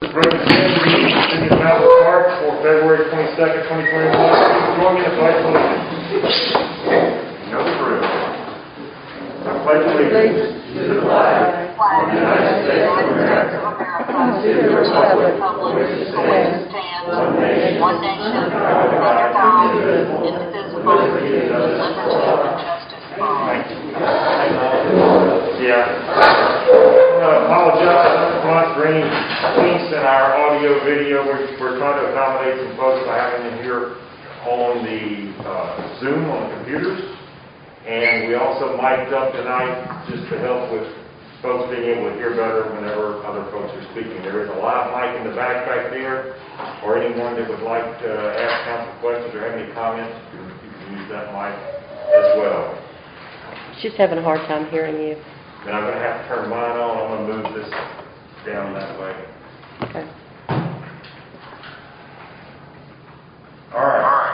approve the meeting in the Mountain Park for February 22nd, 2021. Join me in the pledge of allegiance. No proof. I pledge allegiance to the flag of the United States of America and to the republic for which it stands, one nation, under God, indivisible, with liberty and justice for all. Apologize for any kinks in our audio video. We're trying to accommodate some folks by having them here on the Zoom on the computers. And we also mic'd up tonight just to help with folks being able to hear better whenever other folks are speaking. There is a live mic in the back there, or anyone that would like to ask council questions or have any comments, you can use that mic as well. She's having a hard time hearing you. Then I'm going to have to turn mine on. I'm going to move this down that way. Okay. All right.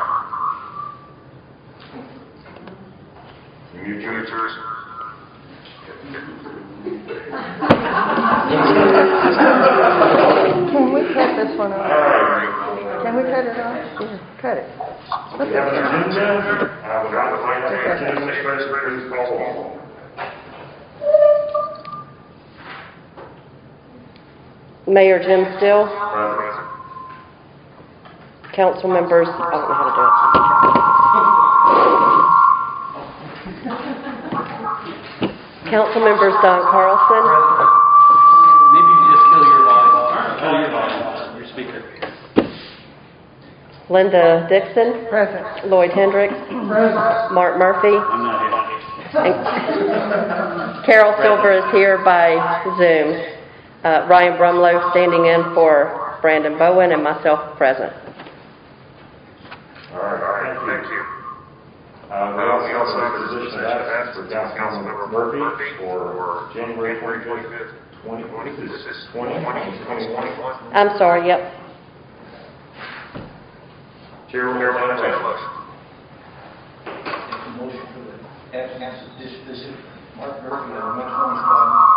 You mute yours. Can we cut this one off? All right. Can we cut it off? Yeah, cut it. We have an agenda. I would like to introduce the president, please call the roll. Mayor Jim Still, Present. council members, I don't know how to do it. Council members Don Carlson, Maybe you can just kill your volume. Kill your volume, your speaker. Linda Dixon, Present. Lloyd Hendricks, Mark Murphy, I'm not here. and Carol Silver is here by Zoom. Ryan Brumlow standing in for Brandon Bowen and myself present. All right. Thank you. We also have a position of absence for Councilmember Murphy for January 25th, 2021. I'm sorry, yep. Chair will entertain a motion. Motion for the absence of disposition, Mark Murphy on 125.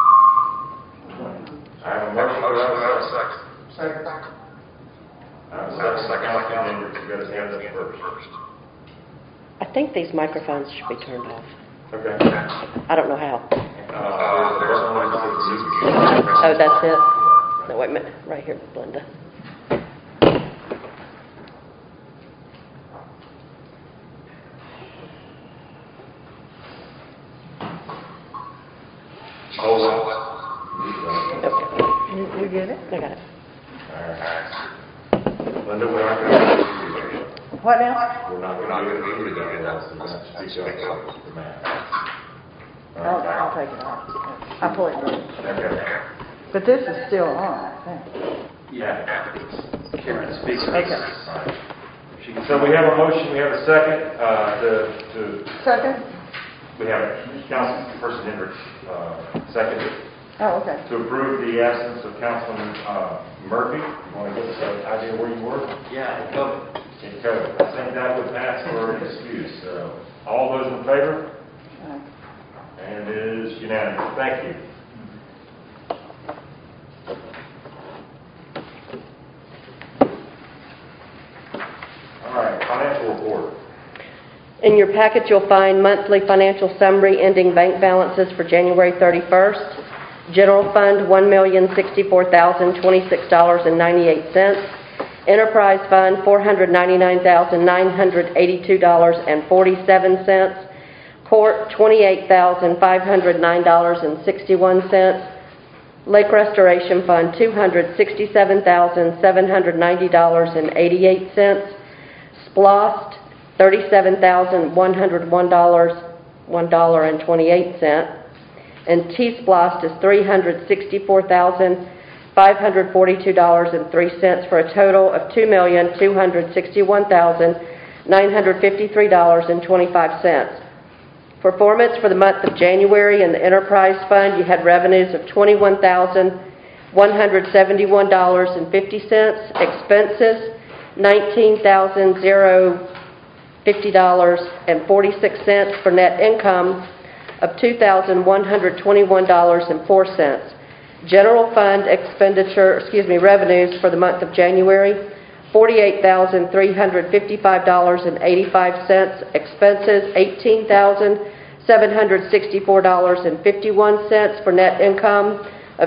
I have a motion. I have a second. Second. I have a second. Councilmember, you got his hand up first. I think these microphones should be turned off. Okay. I don't know how. There's a button that says mute. Oh, that's it? No, wait a minute. Right here, Linda. You get it? I got it. All right. Linda, we're not going to What now? We're not going to do it again. That's the man. I'll take it off. I'll pull it down. Okay. But this is still on, I think. Yeah. Karen speaks. Okay. So we have a motion, we have a second Second? we have Councilperson Hendricks seconded Oh, okay. to approve the absence of Councilman Murphy. You want to give us an idea where you were? Yeah, go. In code. I think that would pass for an excuse. So all those in favor? And it is unanimous. Thank you. All right, financial report. In your packet, you'll find monthly financial summary ending bank balances for January 31st. General Fund, $1,064,026.98. Enterprise Fund, $499,982.47. Court, $28,509.61. Lake Restoration Fund, $267,790.88. SPLOST, $37,101.28. And T-SPLOST is $364,542.03 for a total of $2,261,953.25. Performance for the month of January in the Enterprise Fund, you had revenues of $21,171.50, expenses $19,050.46 for net income of $2,121.04. General fund revenues for the month of January, $48,355.85. Expenses, $18,764.51 for net income of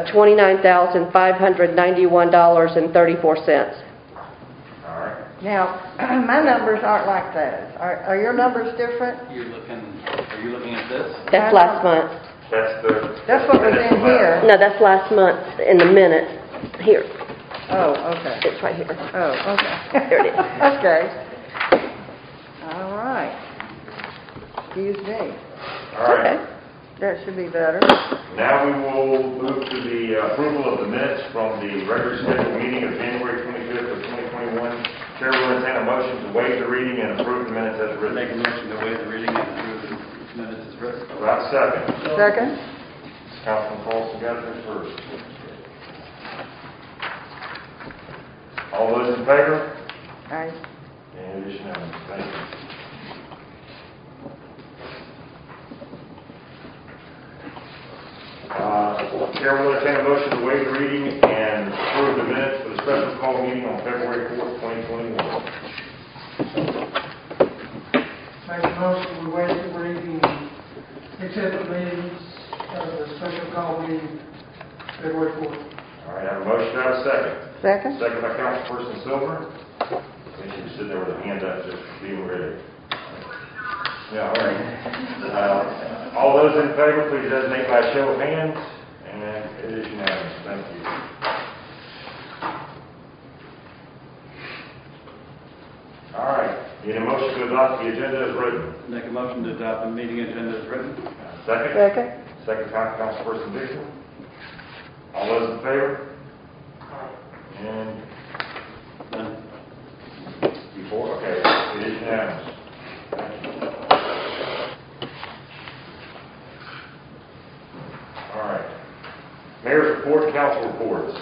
$29,591.34. All right. Now, my numbers aren't like those. Are your numbers different? Are you looking at this? That's last month. That's what was in here. No, that's last month in the minute. Here. Oh, okay. It's right here. Oh, okay. There it is. Okay. All right. Excuse me. All right. Okay. That should be better. Now we will move to the approval of the minutes from the regular scheduled meeting of January 25th of 2021. Chair will entertain a motion to waive the reading and approve the minutes as written. Make a motion to waive the reading and approve the minutes as written. About a second. Second? Councilman Paulson got there first. All those in favor? Aye. And it is unanimous. Thank you. Chair will entertain a motion to waive the reading and approve the minutes for the special call meeting on February 4th, 2021. Make a motion, we waive the reading, accept the meetings of the special call meeting, February 4th. All right, I have a motion, I have a second. Second? Second by Councilperson Silver. I think she was sitting there with her hand up, just being ready. Yeah, all right. All those in favor, please designate by a show of hands, and it is unanimous. Thank you. All right, need a motion to adopt the agenda as written. Make a motion to adopt the meeting agenda as written. Second? Second? Second, Councilperson Dixon. All those in favor? And None. before, okay, it is unanimous. All right. Mayor's report, council reports.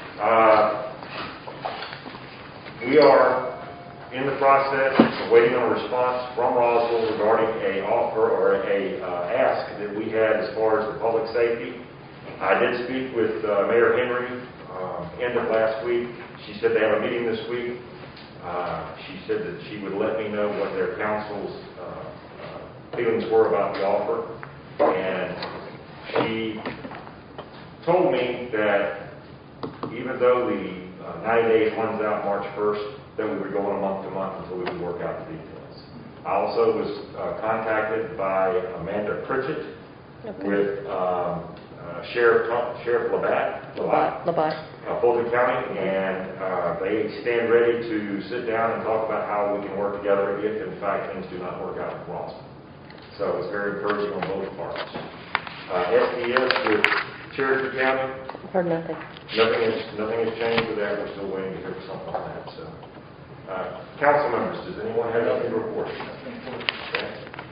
We are in the process of waiting on a response from Roswell regarding a offer or a ask that we had as far as the public safety. I did speak with Mayor Henry end of last week. She said they have a meeting this week. She said that she would let me know what their council's feelings were about the offer. And she told me that even though the 90 days runs out March 1st, that we would go on a month to month until we would work out the details. I also was contacted by Amanda Pritchett with Sheriff Labatt, Fulton County, and they stand ready to sit down and talk about how we can work together if, in fact, things do not work out with Roswell. So it's very encouraging on both parts. SDS with Cherokee County. Heard nothing. Nothing has changed with that. We're still waiting to hear something on that. So, council members, does anyone have anything to report? Okay.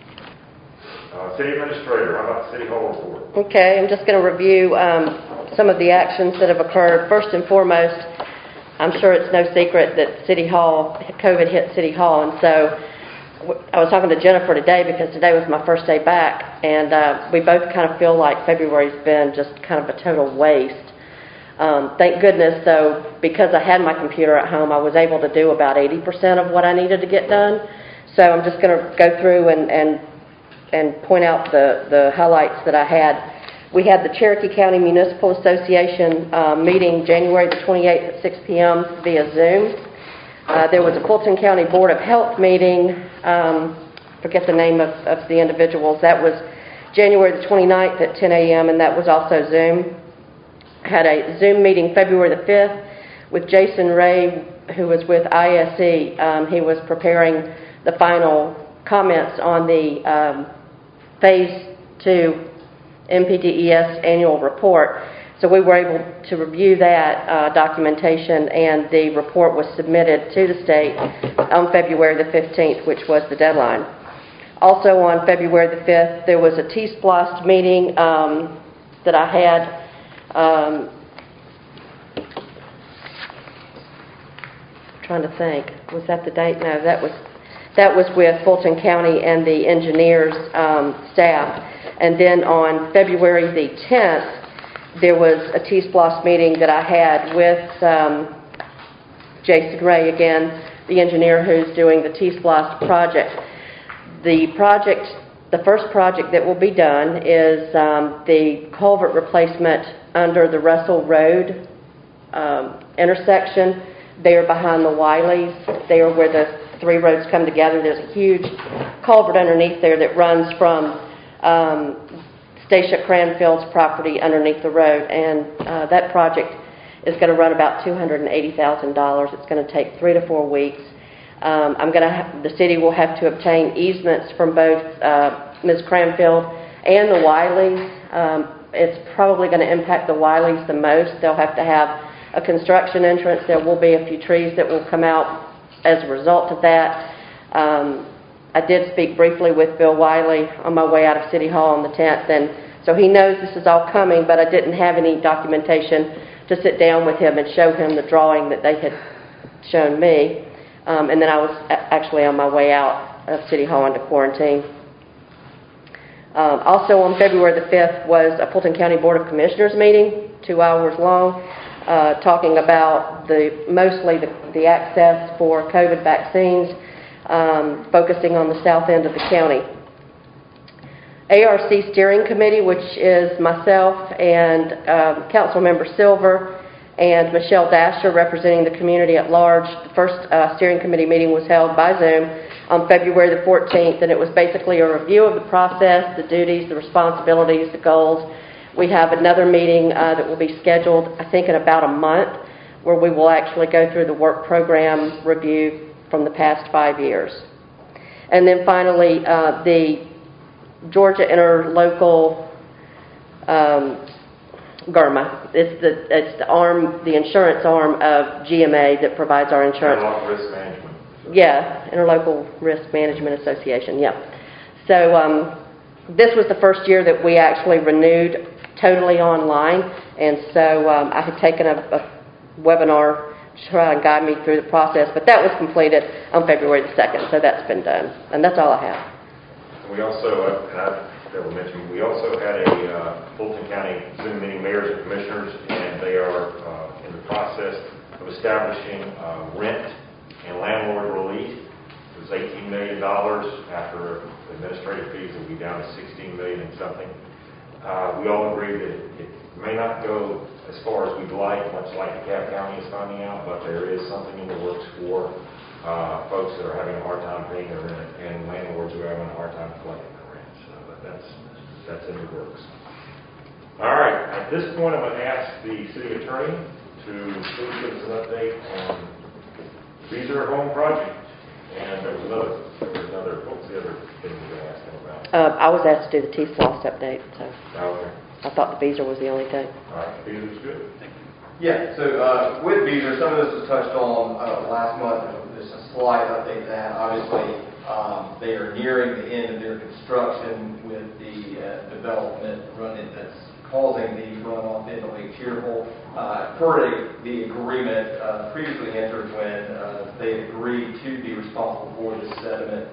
City Administrator, how about the City Hall report? Okay, I'm just going to review some of the actions that have occurred. First and foremost, I'm sure it's no secret that City Hall, COVID hit City Hall, and so I was talking to Jennifer today because today was my first day back, and we both kind of feel like February's been just kind of a total waste. Thank goodness, though, because I had my computer at home, I was able to do about 80% of what I needed to get done. So I'm just going to go through and point out the highlights that I had. We had the Cherokee County Municipal Association meeting January the 28th at 6 p.m. via Zoom. There was a Fulton County Board of Health meeting, forget the name of the individuals. That was January the 29th at 10 a.m. and that was also Zoom. Had a Zoom meeting February the 5th with Jason Ray, who was with ISE. He was preparing the final comments on the Phase 2 MPDES annual report. So we were able to review that documentation, and the report was submitted to the state on February the 15th, which was the deadline. Also on February the 5th, there was a T-SPLOST meeting that I had. Trying to think, was that the date? No, that was with Fulton County and the engineers staff. And then on February the 10th, there was a T-SPLOS meeting that I had with Jason Ray, again, the engineer who's doing the T-SPLOS project. The first project that will be done is the culvert replacement under the Russell Road intersection, there behind the Wileys, there where the three roads come together. There's a huge culvert underneath there that runs from Stacia Cranfield's property underneath the road, and that project is going to run about $280,000. It's going to take 3 to 4 weeks. The city will have to obtain easements from both Ms. Cranfield and the Wileys. It's probably going to impact the Wileys the most. They'll have to have a construction entrance. There will be a few trees that will come out as a result of that. I did speak briefly with Bill Wiley on my way out of City Hall on the 10th, and so he knows this is all coming, but I didn't have any documentation to sit down with him and show him the drawing that they had shown me. And then I was actually on my way out of City Hall into quarantine. Also on February the 5th was a Fulton County Board of Commissioners meeting, 2 hours long, talking about mostly the access for COVID vaccines, focusing on the south end of the county. ARC Steering Committee, which is myself and Councilmember Silver and Michelle Dasher representing the community at large. The first steering committee meeting was held by Zoom on February the 14th, and it was basically a review of the process, the duties, the responsibilities, the goals. We have another meeting that will be scheduled, I think, in about a month, where we will actually go through the work program review from the past 5 years. And then finally, the Georgia Interlocal GIRMA. It's the insurance arm of GMA that provides our insurance. Interlocal Risk Management. Yeah, Interlocal Risk Management Association. Yep. So this was the first year that we actually renewed totally online, and so I had taken a webinar to try and guide me through the process, but that was completed on February the 2nd, so that's been done, and that's all I have. We also, and I will mention, we also had a Fulton County Zoom meeting, mayors and commissioners, and they are in the process of establishing rent and landlord relief. It was $18 million after administrative fees will be down to $16 million and something. We all agree that it may not go as far as we'd like, much like DeKalb County is finding out, but there is something in the works for folks that are having a hard time paying their rent and landlords who are having a hard time collecting their rent. So that's in the works. All right. At this point, I'm going to ask the city attorney to please give us an update on Beazer Home Project. And there was another, what was the other thing you were going to ask him about? I was asked to do the T-SPLOS update, so Okay. I thought the Beazer was the only thing. All right. Beazer's good. Yeah, so with Beazer, some of this was touched on last month. There's a slight update to that. Obviously, they are nearing the end of their construction with the development running that's causing the runoff into Lake Cheerful. Per the agreement previously entered when they agreed to be responsible for the sediment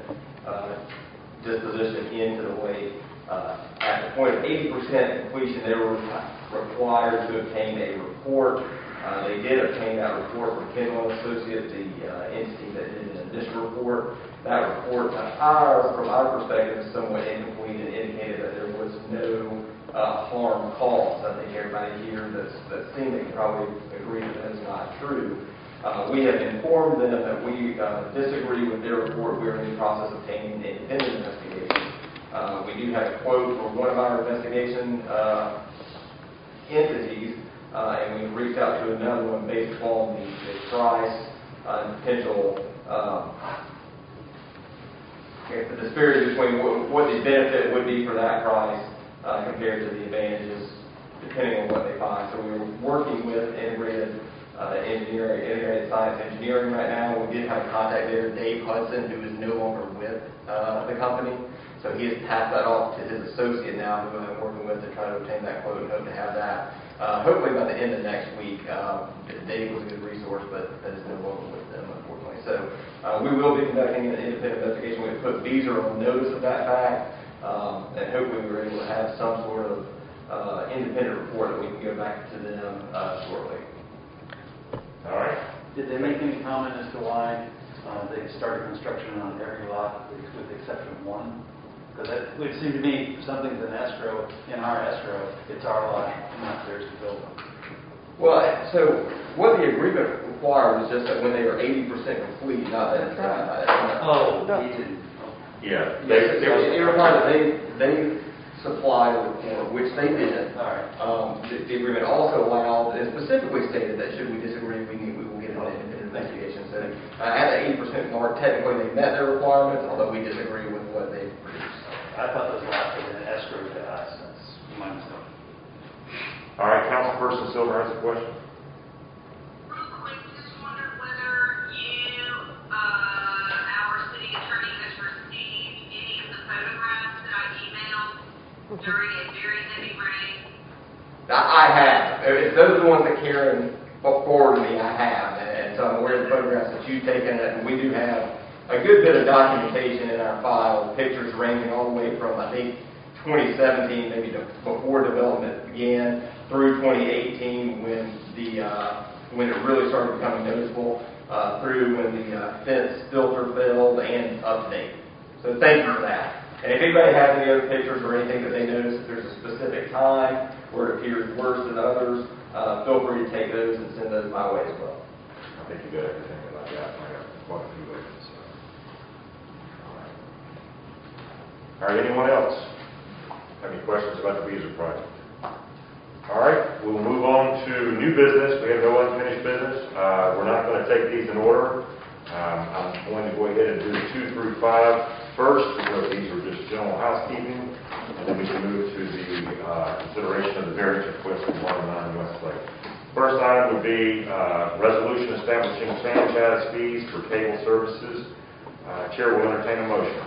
disposition into the lake. At the point of 80% completion, they were required to obtain a report. They did obtain that report from Kenwell Associates, the entity that did an initial report. That report, from our perspective, is somewhat incomplete and indicated that there was no harm caused. I think everybody here that's seen it can probably agree that that's not true. We have informed them that we disagree with their report. We are in the process of obtaining an independent investigation. We do have a quote from one of our investigation entities, and we've reached out to another one based upon the price and potential the disparity between what the benefit would be for that price compared to the advantages, depending on what they find. So we're working with integrated science engineering right now. We did have contact there, Dave Hudson, who is no longer with the company. So he has passed that off to his associate now, who I'm working with to try to obtain that quote and hope to have that hopefully by the end of next week. Dave was a good resource, but that is no longer with them, unfortunately. So we will be conducting an independent investigation. We put Beazer on notice of that fact, and hopefully we were able to have some sort of independent report that we can go back to them shortly. All right? Did they make any comment as to why they started construction on every lot with the exception of one? Because it would seem to me something's in escrow, in our escrow, it's our lot, not theirs to build on. Well, so what the agreement required was just that when they were 80% complete, not that. Oh, he didn't. Yeah. It required that they supply the report, which they did. All right. The agreement also allowed, and specifically stated that should we disagree, we will get an independent investigation. So at the 80% mark, technically they met their requirements, although we disagree with what they produced. I thought those lots were in escrow to us, that's my mistake. All right, Councilperson Silver has a question. Real quick, just wondered whether our city attorney has received any of the photographs that I emailed during a very heavy rain. I have. If those are the ones that Karen forwarded me, I have. And so I'm aware of the photographs that you've taken, and we do have a good bit of documentation in our file, pictures ranging all the way from, I think, 2017, maybe before development began, through 2018 when it really started becoming noticeable, through when the fence filter failed, and up to date. So thank you for that. And if anybody has any other pictures or anything that they notice, if there's a specific time where it appears worse than others, feel free to take those and send those my way as well. I think you got everything that I got. I got quite a few of them. So. All right, anyone else have any questions about the Beazer project? All right, we'll move on to new business. We have no unfinished business. We're not going to take these in order. I'm going to go ahead and do 2 through 5 first, because these are just general housekeeping, and then we can move to the consideration of the variance request from 109 West Lake. First item would be resolution establishing franchise fees for cable services. Chair will entertain a motion.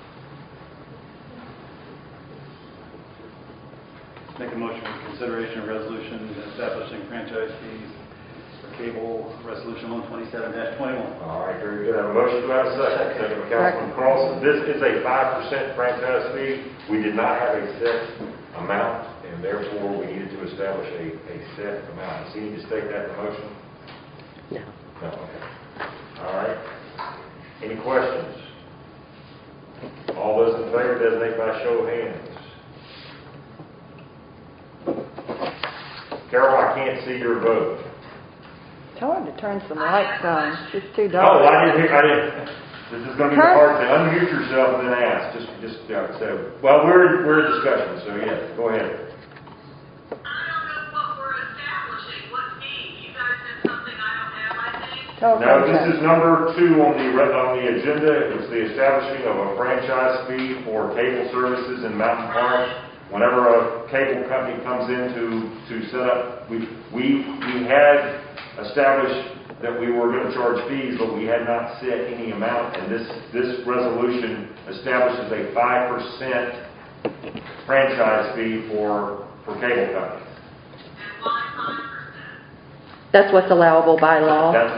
Make a motion for consideration of resolution establishing franchise fees for cable, resolution 127-21. All right, very good. I have a motion. Do I have a second? Second by Councilman Cross. This is a 5% franchise fee. We did not have a set amount, and therefore we needed to establish a set amount. Does he need to state that in the motion? No. No. Okay. All right. Any questions? All those in favor designate by show of hands. Carol, I can't see your vote. It's hard to turn some lights on. It's just too dark. Oh, I didn't. This is going to be the hard thing. Unmute yourself and then ask. So, well, we're in discussion, so yeah, go ahead. I don't know what we're establishing. What fee? You guys have something I don't have, I think. No, this is number 2 on the agenda. It's the establishing of a franchise fee for cable services in Mountain Park. Whenever a cable company comes in to set up, we had established that we were going to charge fees, but we had not set any amount, and this resolution establishes a 5% franchise fee for cable companies. And why 5%? That's what's allowable by law. That's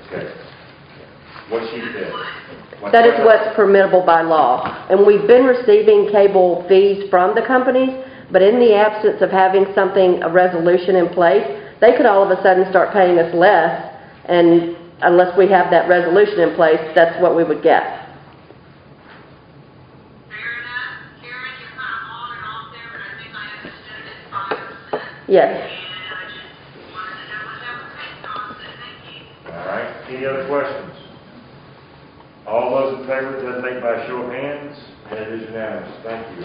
what she said. That is what's permissible by law. And we've been receiving cable fees from the companies, but in the absence of having a resolution in place, they could all of a sudden start paying us less, and unless we have that resolution in place, that's what we would get. Fair enough. Karen, you're kind of on and off there, but I think I understood it as 5%. Yes. And I just wanted to know what that was based on, so thank you. All right. Any other questions? All those in favor designate by show of hands, and it is unanimous. Thank you.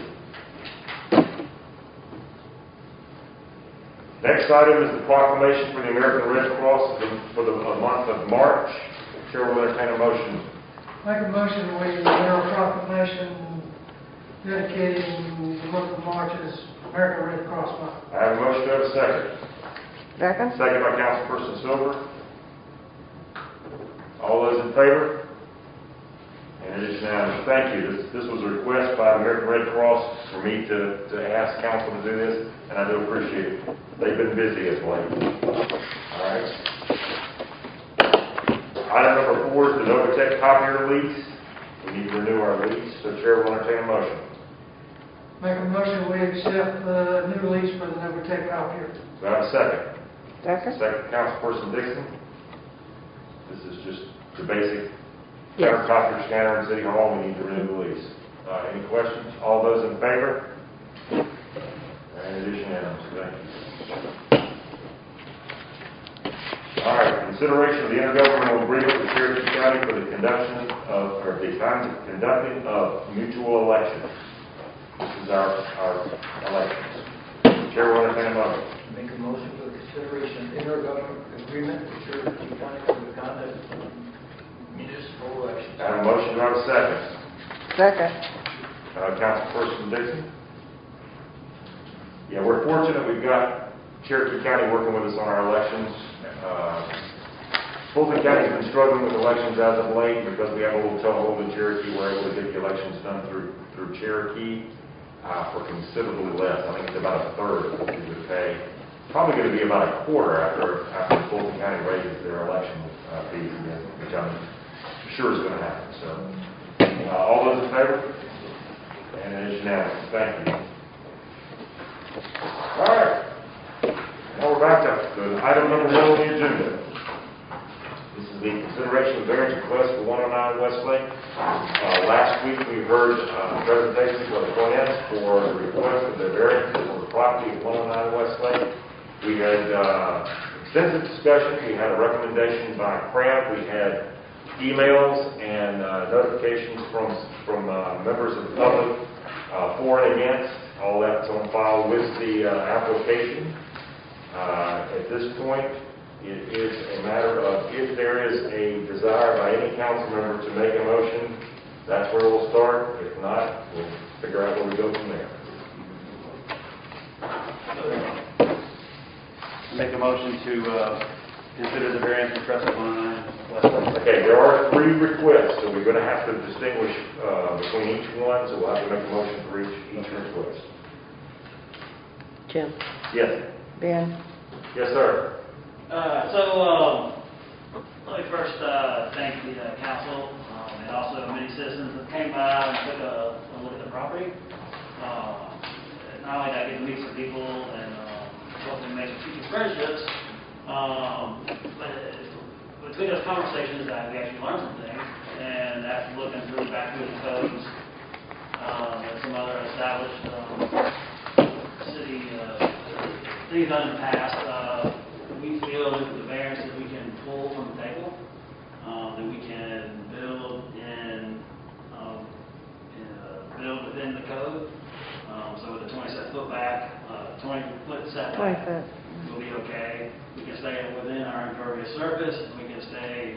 Next item is the proclamation for the American Red Cross for the month of March. Chair will entertain a motion. Make a motion, we do a proclamation dedicating the month of March as American Red Cross Month. I have a motion. Do I have a second? Second? Second by Councilperson Silver. All those in favor? And it is unanimous. Thank you. This was a request by the American Red Cross for me to ask council to do this, and I do appreciate it. They've been busy as late. All right. Item number 4 is the Novatech copier lease. We need to renew our lease, so Chair will entertain a motion. Make a motion, we accept the new lease for the Novatech copier. Do I have a second? Second? Second, Councilperson Dixon. This is just the basic Yes. countercopter scanner in City Hall. We need to renew the lease. Any questions? All those in favor? And it is unanimous. Thank you. All right, consideration of the intergovernmental agreement with Cherokee County for the conducting of mutual elections. This is our elections. Chair will entertain a motion. Make a motion for the consideration of intergovernmental agreement with Cherokee County for the conduct of municipal elections. I have a motion, do I have a second? Second. Councilperson Dixon? Yeah, we're fortunate we've got Cherokee County working with us on our elections. Fulton County's been struggling with elections as of late because we have a little toehold in Cherokee. We're able to get the elections done through Cherokee for considerably less. I think it's about a third of what we would pay. Probably going to be about a quarter after Fulton County raises their election fees again, which I'm sure is going to happen. So, all those in favor? And it is unanimous. Thank you. All right. Now we're back to item number 1 on the agenda. This is the consideration of variance request for 109 Westlake. Last week we heard presentations by the clients for the request of the variance for the property of 109 Westlake. We had extensive discussion. We had a recommendation by CRAMP. We had emails and notifications from members of the public for and against. All that's on file with the application. At this point, it is a matter of if there is a desire by any council member to make a motion, that's where we'll start. If not, we'll figure out where we go from there. Make a motion to consider the variance request of 109 Westlake. Okay, there are 3 requests, so we're going to have to distinguish between each one, so we'll have to make a motion for each request. Jim? Yes. Ben? Yes, sir. Let me first thank the council and also many citizens that came by and took a look at the property. Not only did I get to meet some people and hopefully make some future friendships, but between those conversations, we actually learned some things. And after looking back through the codes and some other established city things done in the past, we feel that the variances we can pull from the table, that we can build within the code. So with the 27-foot back, 20-foot setback, 20 foot. we'll be okay. We can stay within our impervious surface. We can stay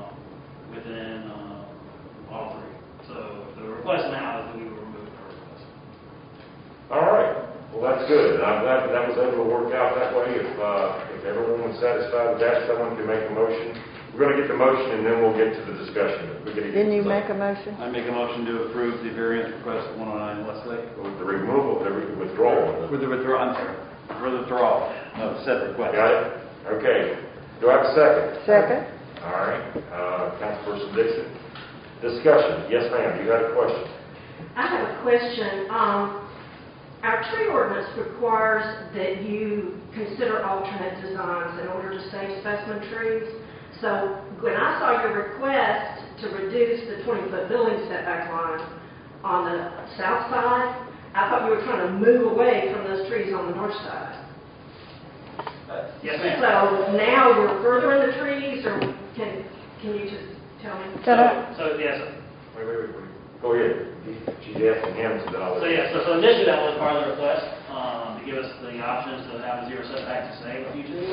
within all 3. So the request now is that we will remove the request. All right. Well, that's good. I'm glad that was able to work out that way. If everyone was satisfied with that, someone can make a motion. We're going to get the motion, and then we'll get to the discussion. Didn't you make a motion? I make a motion to approve the variance request of 109 Westlake. With the removal, the withdrawal. With the withdrawal, I'm sorry, for the withdrawal of said request. Got it? Okay. Do I have a second? Second? All right. Councilperson Dixon. Discussion. Yes, ma'am. You had a question. I have a question. Our tree ordinance requires that you consider alternate designs in order to save specimen trees. So when I saw your request to reduce the 20-foot building setback line on the south side, I thought you were trying to move away from those trees on the north side. Yes, ma'am. So now we're further in the trees, or can you just tell me? So yes. Wait. Go ahead. She's asking him, so then I'll... So initially that was part of the request, to give us the options to have a 0 setback to save a few trees.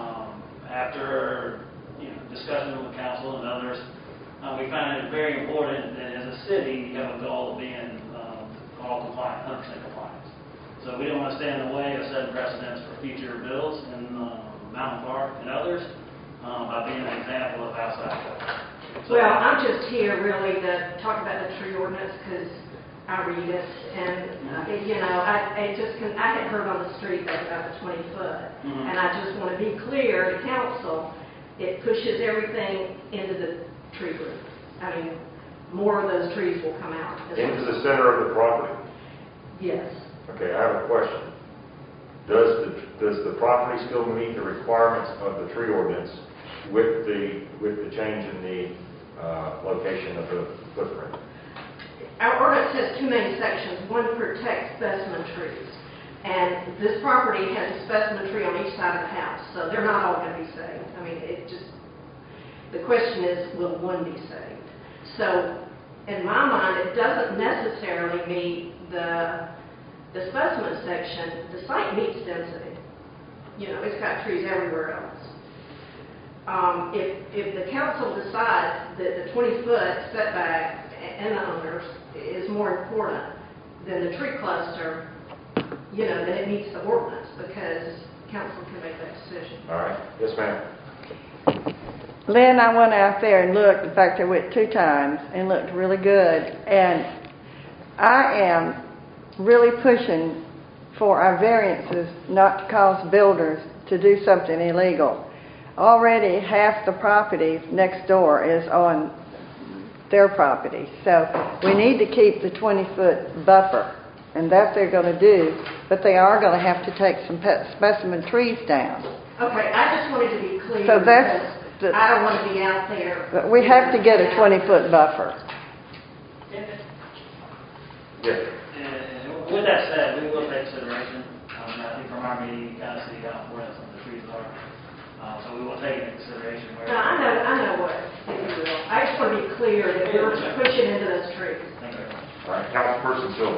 After discussion with council and others, we found it very important that as a city you have a goal of being all compliant, 100% compliance. So we didn't want to stand in the way of setting precedents for future bills in Mountain Park and others by being an example of outside code. Well, I'm just here really to talk about the tree ordinance because I read it, and I had heard on the street that about the 20 foot, and I just want to be clear to council, it pushes everything into the tree group. I mean, more of those trees will come out. Into the center of the property? Yes. Okay, I have a question. Does the property still meet the requirements of the tree ordinance with the change in the location of the footprint? Our ordinance has two main sections. One protects specimen trees. And this property has a specimen tree on each side of the house, so they're not all going to be saved. I mean, the question is, will one be saved? So, in my mind, it doesn't necessarily meet the specimen section. The site meets density. You know, it's got trees everywhere else. If the council decides that the 20-foot setback and the owners is more important than the tree cluster, you know, then it meets the ordinance, because council can make that decision. All right. Yes, ma'am. Lynn, I went out there and looked. In fact, I went 2 times and looked really good. And I am really pushing for our variances not to cause builders to do something illegal. Already half the property next door is on their property. So we need to keep the 20-foot buffer. And that they're going to do, but they are going to have to take some specimen trees down. Okay, I just wanted to be clear. So that's because I don't want to be out there. But we have to get a 20-foot buffer. Yes. And with that said, we will take consideration. I think from our meeting, you kind of see how important some of the trees are. So we will take into consideration. No, I know what, if you will. I just want to be clear that we're pushing into those trees. Thank you very much. All right. Councilperson Silver.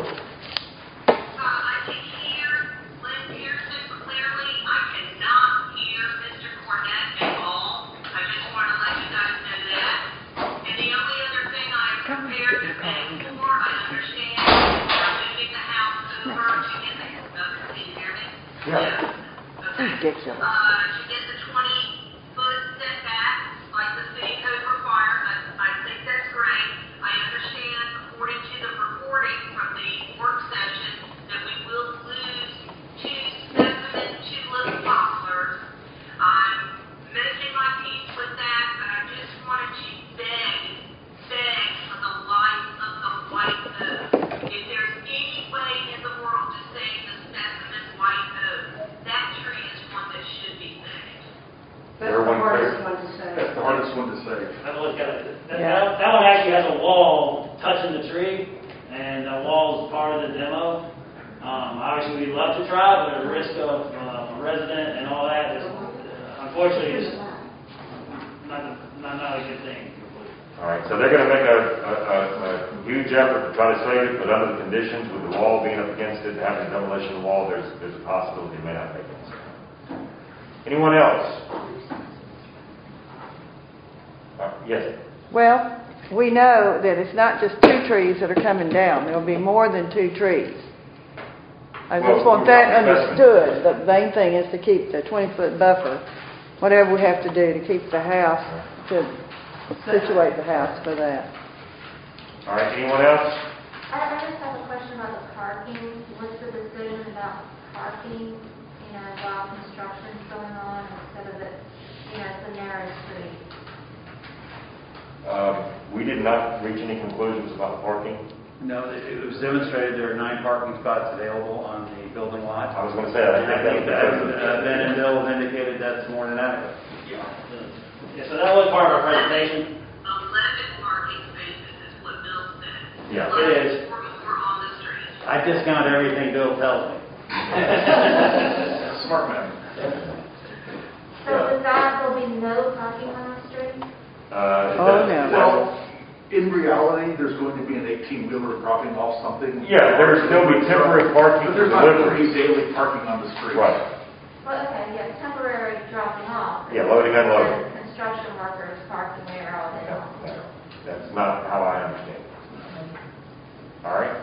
I can hear Lynn Pearson clearly. I cannot hear Mr. Cornett at all. I just want to let you guys know that. And the only other thing I'm prepared to pay for, I understand, we're moving the house over to get the, can you hear me? Yeah. Okay. Ridiculous. To get the 20-foot setback, like the city code requires, I think that's great. I understand, according to the reporting from the work session, that we will lose 2 specimen tulip poplars. I'm making my peace with that, but I just wanted to beg for the life of the white oak. If there's any way in the world to save the specimen white oak, that tree is one that should be saved. That's the hardest one to say. That's the hardest one to say. That one actually has a wall touching the tree, and the wall is part of the demo. Obviously, we'd love to try, but at the risk of a resident and all that, unfortunately, it's not a good thing. All right. So they're going to make a huge effort to try to save it, but under the conditions with the wall being up against it, having a demolition wall, there's a possibility it may not make it. Anyone else? Yes. Well, we know that it's not just 2 trees that are coming down. There will be more than 2 trees. I just want that understood. The main thing is to keep the 20-foot buffer, whatever we have to do to keep the house, to situate the house for that. All right. Anyone else? I just have a question about the parking. What's the decision about parking, while construction's going on instead of it, it's a narrow street? We did not reach any conclusions about parking. No, it was demonstrated there are 9 parking spots available on the building lot. I was going to say, I think that Ben and Bill have indicated that's more than adequate. Yeah, so that was part of our presentation. 11 parking spaces is what Bill said. Yeah. It is. 4 more on the street. I discount everything Bill tells me. Smart man. So with that, there'll be no parking on the street? No. Well, in reality, there's going to be an 18-wheeler dropping off something. Yeah, there's still be temporary parking But for there's not going to deliveries. be daily parking on the street. Right. Well, okay, yeah, temporary dropping off. Yeah, loading and unloading. And construction workers parking there all day long. No, that's not how I understand it. All right.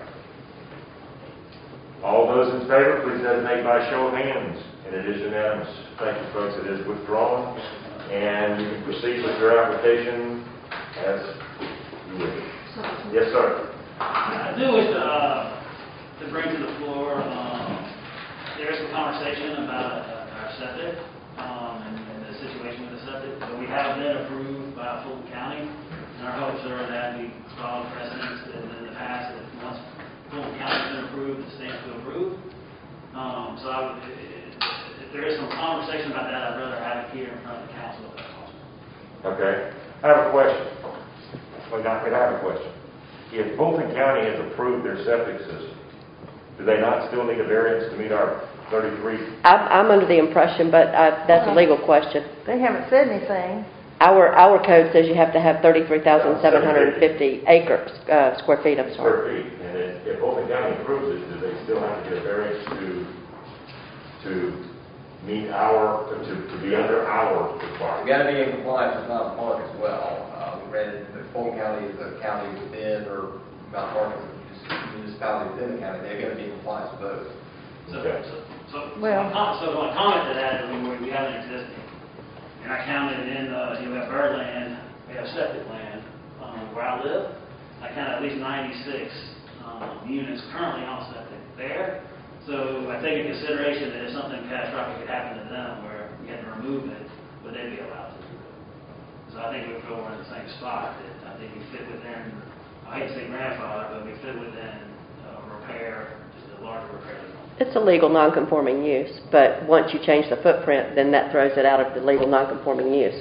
All those in favor, please designate by show of hands. And it is unanimous. Thank you, folks. It is withdrawn. And you can proceed with your application as you wish. Yes, sir. I do wish to bring to the floor, there is some conversation about our septic and the situation with the septic. So we have been approved by Fulton County, and our hopes are that we follow precedents in the past that once Fulton County's been approved, it stands to approve. So I would, if there is some conversation about that, I'd rather have it here in front of the council if that's possible. Okay. I have a question. Wait, I have a question. If Fulton County has approved their septic system, do they not still need a variance to meet our 33? I'm under the impression, but that's a legal question. They haven't said anything. Our code says you have to have 33,750 acres, square feet, I'm Square sorry. feet. And if Fulton County approves it, do they still have to get a variance to meet to be under our We requirement? got to be in compliance with Mountain Park as well. We read that Fulton County is a county within, or Mountain Park is just a municipality within the county. They're going to be in compliance with both. Okay. So Well- my comment to that is we have an existing. And I counted in, we have Birdland, we have septic land, where I live. I counted at least 96 units currently on septic there. So I take in consideration that if something catastrophic could happen to them where you had to remove it, would they be allowed to do it? So I think we feel we're in the same spot. That I think we fit within, I hate to say grandfather, but we fit within repair, just a larger repair. It's a legal non-conforming use, but once you change the footprint, then that throws it out of the legal non-conforming use.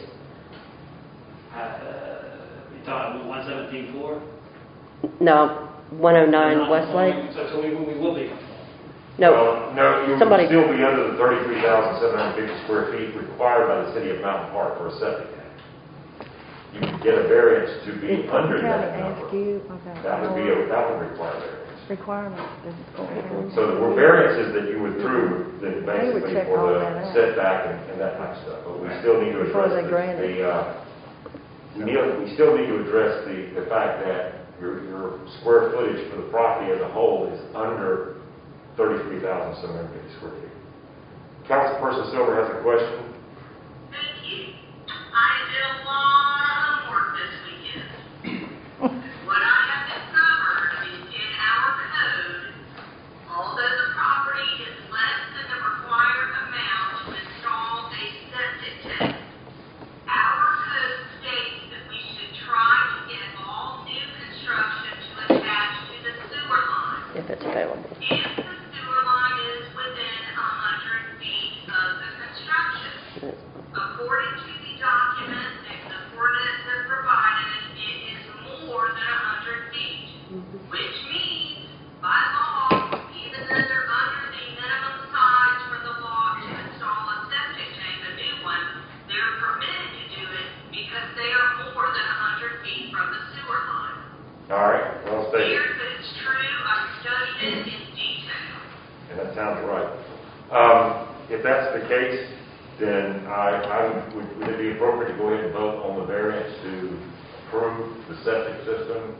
You talking 117.4? No, 109 Westlake? So we will be. No, No, you would Somebody- still be under the 33,750 square feet required by the city of Mountain Park for a septic tank. You could get a variance to be under that number. That would require variance. Requirements. So there were variances that you withdrew that They would basically check for all the that out. setback and that kind of stuff. But we still need to Before address they grant it. we still need to address the fact that your square footage for the property as a whole is under 33,750 square feet. Councilperson Silver has a question. Thank you. I did a lot of homework this weekend. What I have discovered is in our code, although the property is less than the required amount to install a septic tank, our code states that we should try to get all new construction to attach to the sewer line. if it's available. If the sewer line is within 100 feet of the construction, according to the document and the ordinance that provided, it is more than 100 feet, which means, by law, even though they're under the minimum size for the law to install a septic tank, a new one, they're permitted to do it because they are more than 100 feet from the sewer line. All right, well stated. Here's that it's true. I've studied it in detail. And that sounds right. If that's the case, then would it be appropriate to go ahead and vote on the variance to approve the septic system?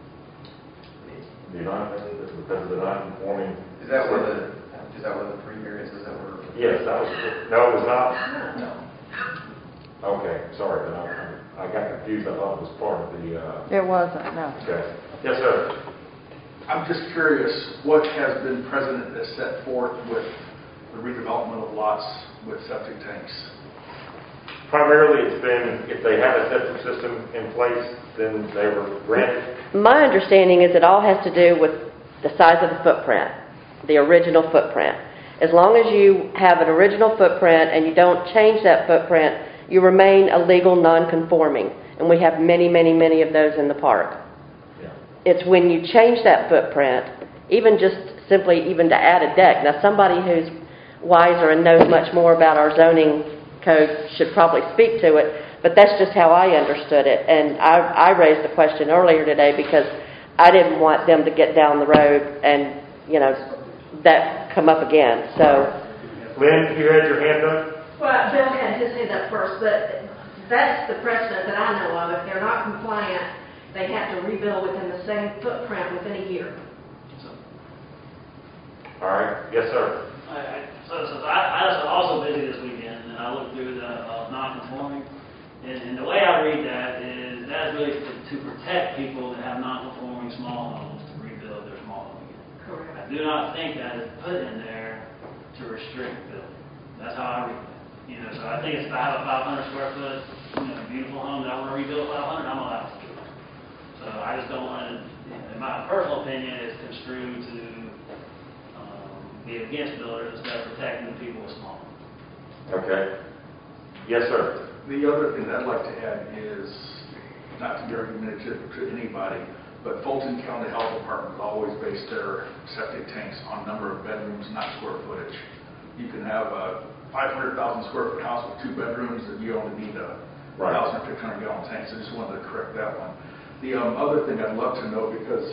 Because of the non-conforming. Is that one of the three variances that were? Yes, that was, no, it was not? No. Okay, sorry, then I got confused. I thought it was part of the, It wasn't, no. okay. Yes, sir. I'm just curious, what has been precedent as set forth with the redevelopment of lots with septic tanks? Primarily, it's been, if they have a septic system in place, then they were granted. My understanding is it all has to do with the size of the footprint, the original footprint. As long as you have an original footprint and you don't change that footprint, you remain a legal non-conforming. And we have many, many, many of those in the park. Yeah. It's when you change that footprint, even just simply even to add a deck. Now, somebody who's wiser and knows much more about our zoning code should probably speak to it, but that's just how I understood it. And I raised the question earlier today because I didn't want them to get down the road and, that come up again. So, Lynn, you had your hand up? Well, Bill had his hand up first, but that's the precedent that I know of. If they're not compliant, they have to rebuild within the same footprint within a year. All right. Yes, sir. So I was also busy this weekend, and I looked through the non-conforming, and the way I read that is that's really to protect people that have non-conforming small homes to rebuild their small home again. Correct. I do not think that is put in there to restrict building. That's how I read that. So I think if I have a 500 square foot, beautiful home that I want to rebuild 500, I'm allowed to do it. So I just don't want to, in my personal opinion, is construed to be against builders instead of protecting the people with small. Okay. Yes, sir. The other thing that I'd like to add is, not to be argumentative to anybody, but Fulton County Health Department always base their septic tanks on number of bedrooms, not square footage. You can have a 500,000 square foot house with 2 bedrooms, and you only need a 1,600 gallon tank. So I just wanted to correct that one. The other thing I'd love to know, because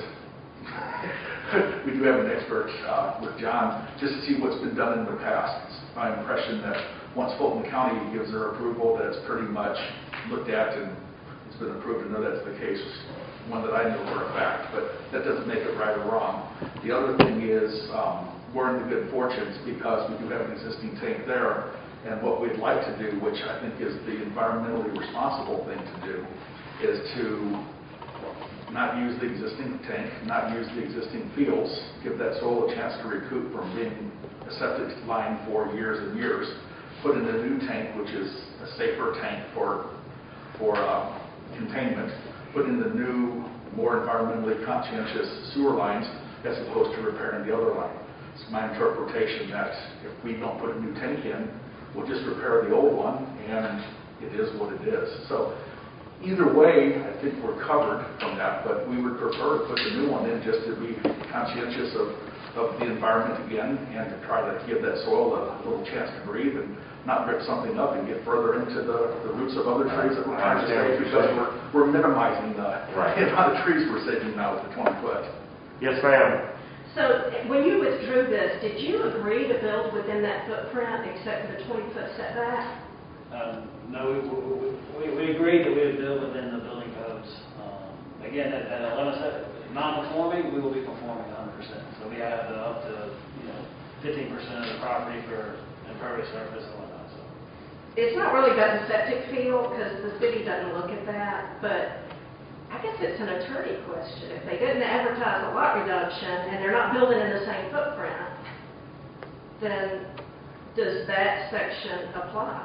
we do have an expert with John, just to see what's been done in the past. It's my impression that once Fulton County gives their approval, that's pretty much looked at and it's been approved. I know that's the case, one that I know for a fact, but that doesn't make it right or wrong. The other thing is we're in the good fortunes because we do have an existing tank there, and what we'd like to do, which I think is the environmentally responsible thing to do, is to not use the existing tank, not use the existing fields, give that soil a chance to recoup from being a septic line for years and years, put in a new tank, which is a safer tank for containment, put in the new, more environmentally conscientious sewer lines as opposed to repairing the other line. It's my interpretation that if we don't put a new tank in, we'll just repair the old one, and it is what it is. So either way, I think we're covered from that, but we would prefer to put the new one in just to be conscientious of the environment again and to try to give that soil a little chance to breathe and not rip something up and get further into the roots of other trees that we're trying to save, because we're minimizing the amount of trees we're saving now with the 20 foot. Yes, ma'am. So when you withdrew this, did you agree to build within that footprint except for the 20-foot setback? No, we agreed that we would build within the building codes. Again, at 11 non-conforming, we will be conforming 100%. So we have up to 15% of the property for impervious surface and whatnot. So it's not really got the septic field because the city doesn't look at that, but I guess it's an attorney question. If they didn't advertise a lot reduction and they're not building in the same footprint, then does that section apply?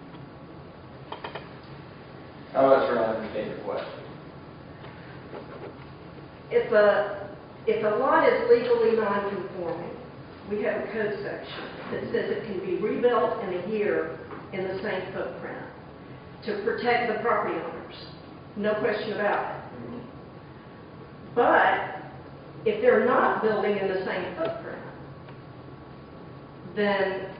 I'm not sure I understand your question. If a lot is legally non-conforming, we have a code section that says it can be rebuilt in a year in the same footprint to protect the property owners. No question about it. But if they're not building in the same footprint, then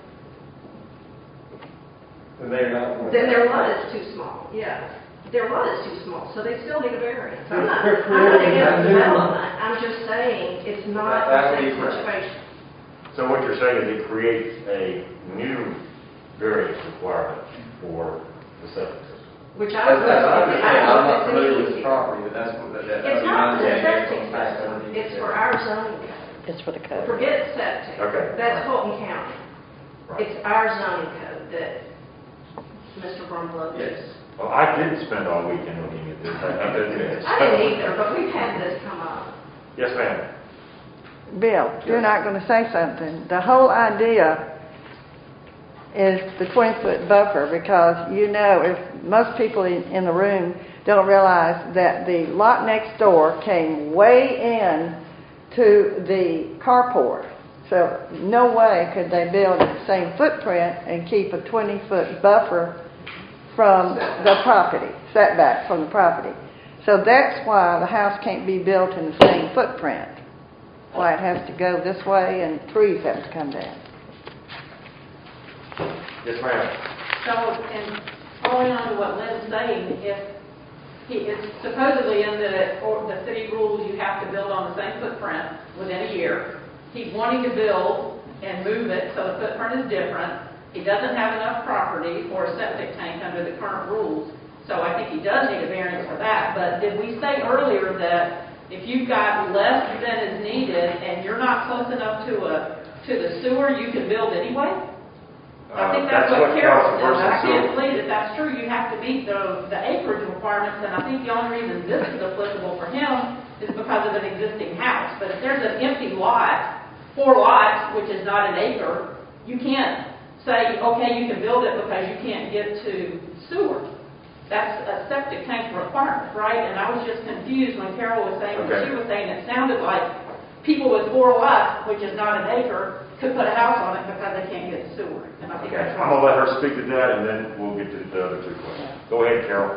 their lot is too small. Yeah. Their lot is too small, so they still need a variance. I'm not against development. I'm just saying it's not the same situation. So what you're saying is it creates a new variance requirement for the septic system. Which I understand. I'm not familiar with this property, but that's what that. It's not for the septic system. It's for our zoning code. It's for the code. Forget septic. Okay. That's Fulton County. Right. It's our zoning code that Mr. Brumlow Yes. is. Well, I didn't spend all weekend looking at this. I didn't. I didn't either, but we've had this come up. Yes, ma'am. Bill, you're not going to say something. The whole idea is the 20-foot buffer, because if most people in the room don't realize that the lot next door came way in to the carport. So no way could they build the same footprint and keep a 20-foot buffer from the property, setback from the property. So that's why the house can't be built in the same footprint. Why it has to go this way and trees have to come down. Yes, ma'am. So, and following on to what Lynn's saying, if it's supposedly in the city rules, you have to build on the same footprint within a year. He's wanting to build and move it so the footprint is different. He doesn't have enough property for a septic tank under the current rules, so I think he does need a variance for that. But did we say earlier that if you've got less than is needed and you're not close enough to the sewer, you can build anyway? I think that's what Carol said. I can't believe that that's true. You have to meet the acreage requirements, and I think the only reason this is applicable for him is because of an existing house. But if there's an empty lot, 4 lots, which is not an acre, you can't say, okay, you can build it because you can't get to sewer. That's a septic tank requirement, right? And I was just confused when Carol was saying, Okay. she was saying it sounded like people with 4 lots, which is not an acre, could put a house on it because they can't get sewer. And I think Okay, that's I'm gonna let her speak to that, and then we'll get to the other two questions. Go ahead, Carol.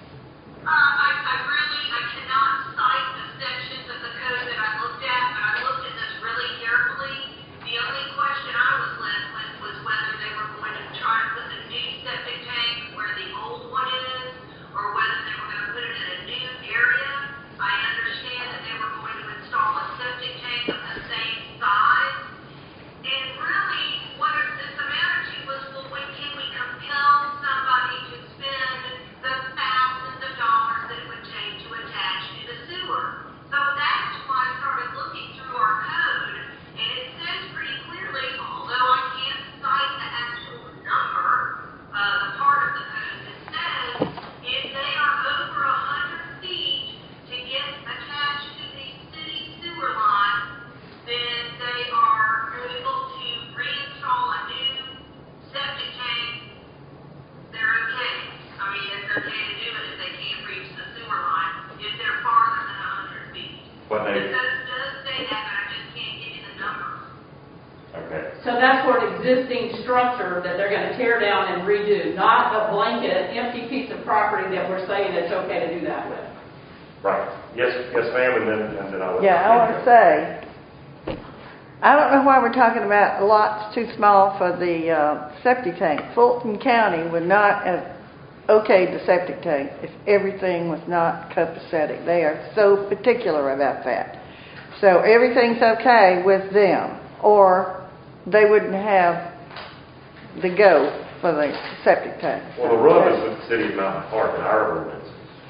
I cannot cite the sections of the code that I looked at, but I looked at this really carefully. The only question I was left with was whether they were going to try to put the new septic tank where the old one is, or whether they were going to put it in a new area. I understand that they were going to install a septic tank of the same size. And really, what this amounted to was, well, when can we compel somebody to spend the thousands of dollars that it would take to attach to the sewer? So that's why I started looking through our code, and it says pretty clearly, although I can't cite the actual number, the part of the code that says if they are over 100 feet to get attached to the city sewer line, then they are able to reinstall a new septic tank. They're okay. I mean, it's okay to do it if they can't reach the sewer line, if they're farther than 100 feet. But The they, code does say that, but I just can't give you the number. okay. So that's for an existing structure that they're going to tear down and redo, not a blanket, empty piece of property that we're saying it's okay to do that with. Right. Yes, ma'am, and then I'll let Yeah, I want to say, I don't know why we're talking about lots too small for the septic tank. Fulton County would not have okayed the septic tank if everything was not copacetic. They are so particular about that. So everything's okay with them, or they wouldn't have the go for the septic tank. Well, the rub is with the city of Mountain Park and our ordinances.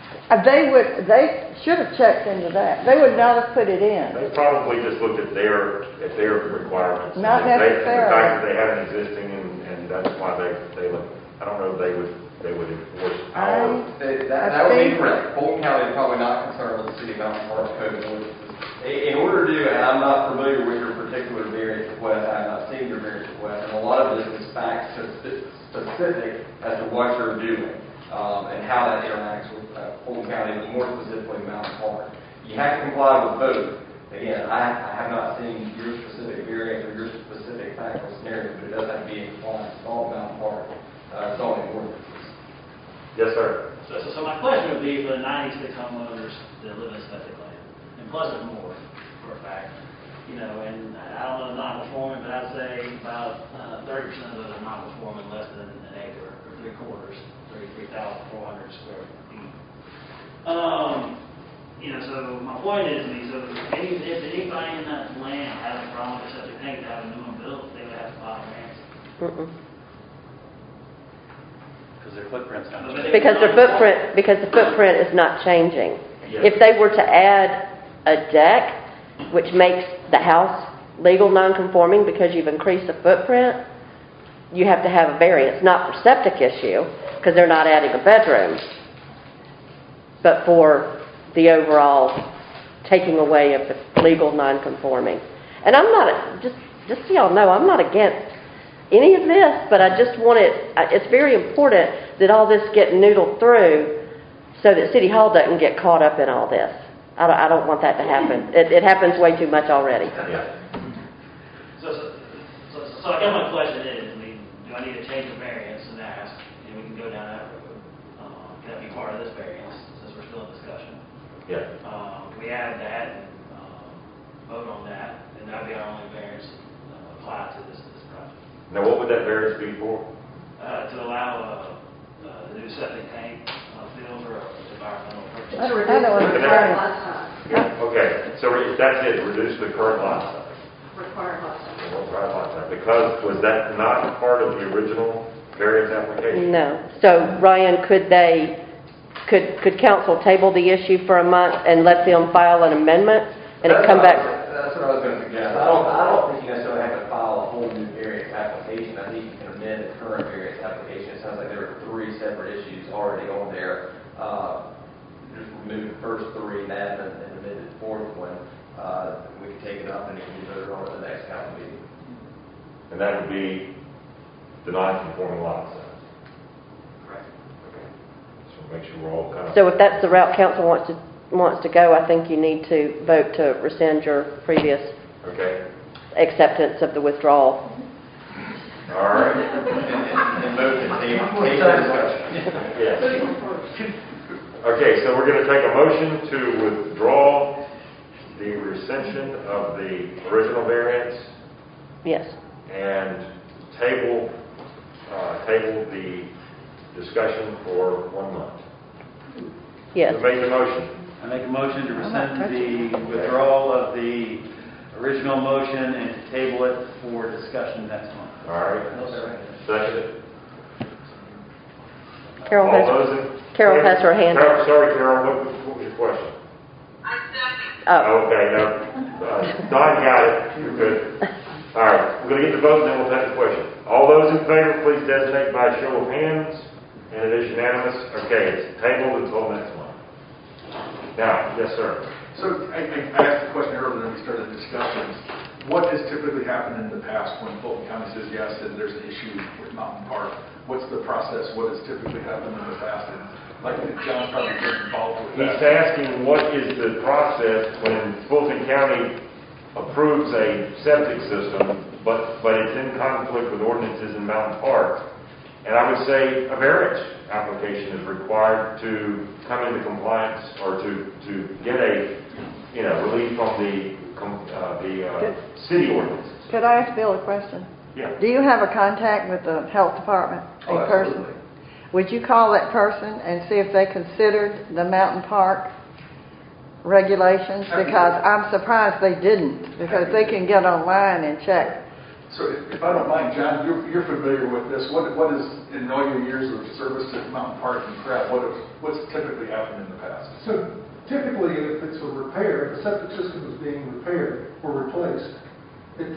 They should have checked into that. They would not have put it in. They probably just looked at their requirements. Not And the necessarily. fact that they had an existing, and that's why they look, I don't know if they would enforce our. That would be correct. Fulton County is probably not concerned with the city of Mountain Park code ordinances. In order to do, and I'm not familiar with your particular variance request, I have not seen your variance request, and a lot of this is fact specific as to what you're doing, and how that interacts with Fulton County, but more specifically Mountain Park. You have to comply with both. Again, I have not seen your specific variance or your specific factual scenario, but it does have to be in compliance with all Mountain Park zoning ordinances. Yes, sir. So my question would be for the 96 homeowners that live in septic land, and Pleasant Moore, for a fact, and I don't know non-conforming, but I'd say about 30% of those are non-conforming less than an acre, or 3/4, 33,400 square feet. So my point is, if anybody in that land has a problem with septic tank to have a new one built, they would have to file a variance. Because their footprint's not changing. Because the footprint is not changing. Yes. If they were to add a deck, which makes the house legal non-conforming because you've increased the footprint, you have to have a variance, not for septic issue, because they're not adding a bedroom, but for the overall taking away of the legal non-conforming. And I'm not, just so y'all know, I'm not against any of this, but I just want it's very important that all this get noodled through so that City Hall doesn't get caught up in all this. I don't want that to happen. It happens way too much already. Yeah. So I guess my question is, do I need to change the variance and ask, and we can go down that road? Can that be part of this variance, since we're still in discussion? Yeah. We add that, and vote on that, and that would be our only variance applied to this project. Now, what would that variance be for? To allow the new septic tank field for environmental purposes. I don't understand. Yeah, okay, so that's it, reduce the current lot size. Required lot size. Required lot size. Because, was that not part of the original variance application? No. So, Ryan, could council table the issue for a month and let them file an amendment and it come back? That's what I was going to suggest. I don't think you necessarily have to file a whole new variance application. I think you can amend the current variance application. It sounds like there are 3 separate issues already on there. Just remove the first 3 and add an amended 4th one. We can take it up and it can be voted on at the next council meeting. And that would be the non-conforming lot size. Correct. Okay. So make sure we're all kind of. So if that's the route council wants to go, I think you need to vote to rescind your previous Okay, acceptance of the withdrawal. all right. And vote to table discussion. Yes. Okay, so we're going to take a motion to withdraw the rescission of the original variance Yes. and table the discussion for 1 month. Yes. Who made the motion? I make a motion to rescind the withdrawal of the original motion and to table it for discussion next month. All right. Second. Carol All has, those in... Carol has her hand Carol, up. sorry, Carol, what was your question? I second. Oh, Okay, no, Don got it, you're good. All right, we're going to get the vote and then we'll take the question. All those in favor, please designate by show of hands, and it is unanimous. Okay, it's tabled until next month. Now, yes, sir. So I asked the question earlier when we started discussions. What has typically happened in the past when Fulton County says yes and there's an issue with Mountain Park? What's the process? What has typically happened in the past? And like John's probably been involved with He's that. asking what is the process when Fulton County approves a septic system, but it's in conflict with ordinances in Mountain Park. And I would say a variance application is required to come into compliance or to get a, relief from the city ordinances. Could I ask Bill a question? Yeah. Do you have a contact with the health department? Oh, A person? absolutely. Would you call that person and see if they considered the Mountain Park regulations? Because I'm surprised they didn't, because they can get online and check. So if I don't mind, John, you're familiar with this. What is, in all your years of service at Mountain Park and Crab, what's typically happened in the past? So typically, if it's a repair, if the septic system is being repaired or replaced, if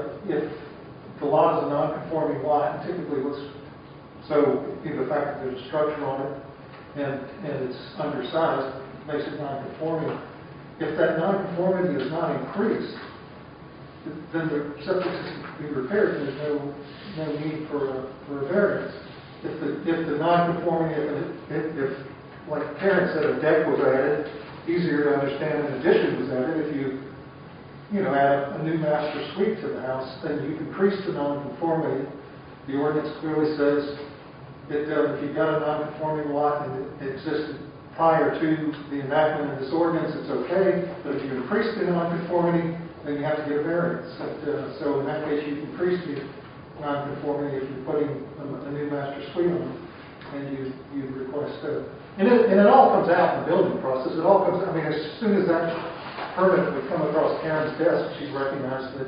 the lot is a non-conforming lot, and typically so the fact that there's a structure on it and it's undersized makes it non-conforming. If that non-conformity is not increased, then the septic system can be repaired. There's no need for a variance. If the non-conformity, if like Karen said, a deck was added, easier to understand, an addition was added. If you add a new master suite to the house, then you increase the non-conformity. The ordinance clearly says that if you've got a non-conforming lot and it existed prior to the enactment of this ordinance, it's okay. But if you increase the non-conformity, then you have to get a variance. So in that case, you increase the non-conformity if you're putting a new master suite on it, and you request it. And it all comes out in the building process. It all comes. I mean, as soon as that permit would come across Karen's desk, she'd recognize that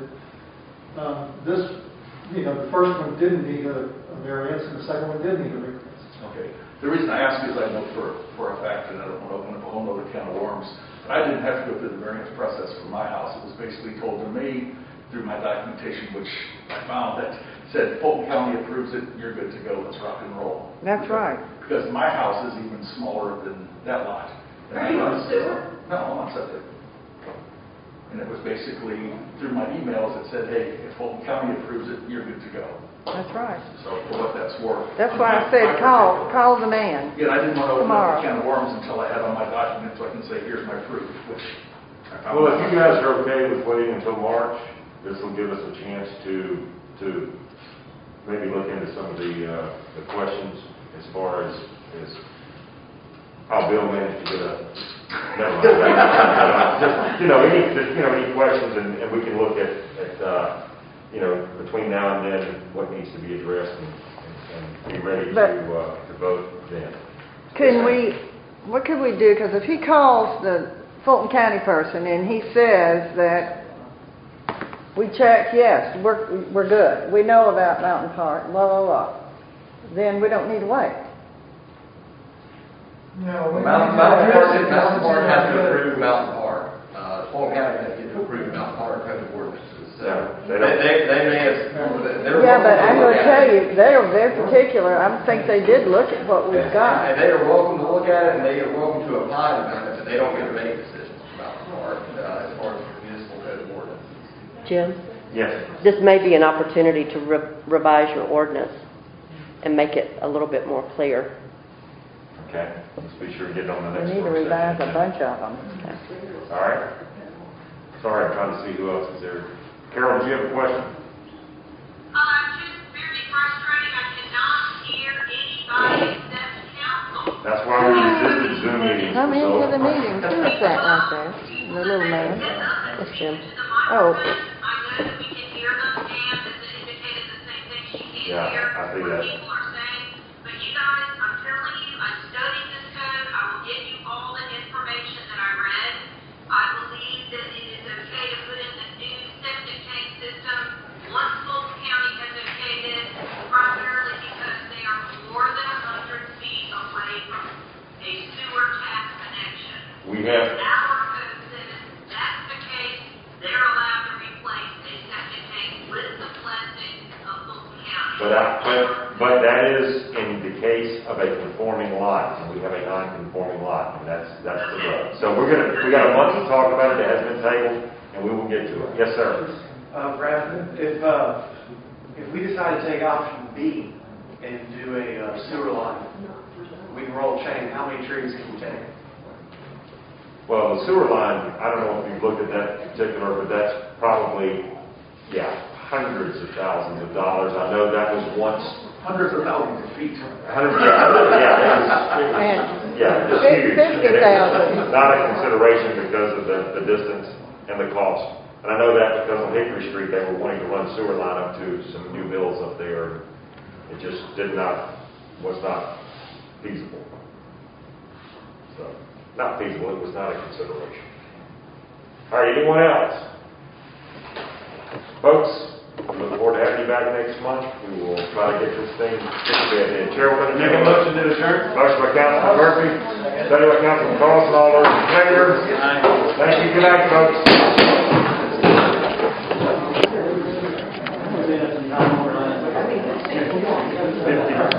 the first one didn't need a variance, and the second one did need a variance. Okay. The reason I ask is I know for a fact, and I don't want to open up a whole other can of worms, but I didn't have to go through the variance process for my house. It was basically told to me through my documentation, which I found that said Fulton County approves it, you're good to go, let's rock and roll. That's right. Because my house is even smaller than that lot. And Are you on sewer? No, I'm on septic. And it was basically, through my emails, it said, hey, if Fulton County approves it, you're good to go. That's right. So for what that's worth. That's why I said call the man. Yeah, I didn't want to open Tomorrow. up a can of worms until I had all my documents so I can say, here's my proof, which I found. Well, if you guys are okay with waiting until March, this will give us a chance to maybe look into some of the questions as far as how Bill managed to get a, never mind. Any questions, and we can look at between now and then, what needs to be addressed and be ready to vote then. What could we do? Because if he calls the Fulton County person and he says that we checked, yes, we're good, we know about Mountain Park, blah, blah, blah, then we don't need to wait. No, Mountain Park has to approve Mountain Park. Fulton County has to approve Mountain Park code of ordinances. So they may have. Yeah, but I'm going to tell you, they're particular. I think they did look at what we've got. And they are welcome to look at it, and they are welcome to apply to them, but they don't get to make decisions about the park as far as municipal code of ordinances. Jim? Yes. This may be an opportunity to revise your ordinance and make it a little bit more clear. Okay, let's be sure to get it on the next We need to work revise session. a bunch of them. All right. Sorry, I'm trying to see who else is there. Carol, do you have a question? Just very frustrating. I cannot hear anybody except council. That's why we resisted Zoom meetings. How many so- of the meetings? Who is that right there? The little man? That's Jim. Oh, I know that we can hear them, and as it indicated the same thing, she can't Yeah, hear I see what that. people are saying. But you guys, I'm telling you, I studied this code. I will give you all the information that I read. I believe that it is okay to put in the new septic tank system once Fulton County has okayed it, primarily because they are more than 100 feet away from a sewer tap connection. We have, Our code says if that's the case, they're allowed to replace a septic tank with the blessing of Fulton County. but that is in the case of a conforming lot, and we have a non-conforming lot, and that's the rub. So we got a month to talk about it, it has been tabled, and we will get to it. Yes, sir. Brad, if we decide to take option B and do a sewer line, we can roll chain, how many trees can we take? Well, the sewer line, I don't know if you've looked at that particular, but that's probably, hundreds of thousands of dollars. I know that was once. Hundreds of thousands of feet. Just huge. And it was 50,000. not a consideration because of the distance and the cost. And I know that because on Hickory Street, they were wanting to run sewer line up to some new builds up there. It just was not feasible. So, not feasible, it was not a consideration. All right, anyone else? Folks, we look forward to having you back next month. We will try to get this thing to bed. Chair, we're going to Make a motion to adjourn. Motion by Councilman Murphy, second by Councilman Carlson, all those in favor? Thank you, good night, folks.